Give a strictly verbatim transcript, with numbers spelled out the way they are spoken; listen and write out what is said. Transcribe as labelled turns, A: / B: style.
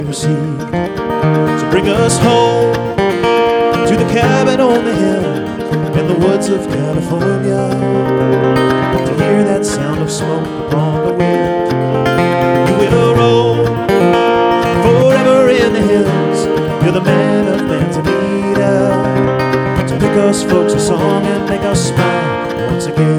A: received. So bring us home to the cabin on the hill in the woods of California, to hear that sound of smoke upon the wind. We will roll forever in the hills. You're the man of Manzanita, to pick us folks a song and make us smile once again.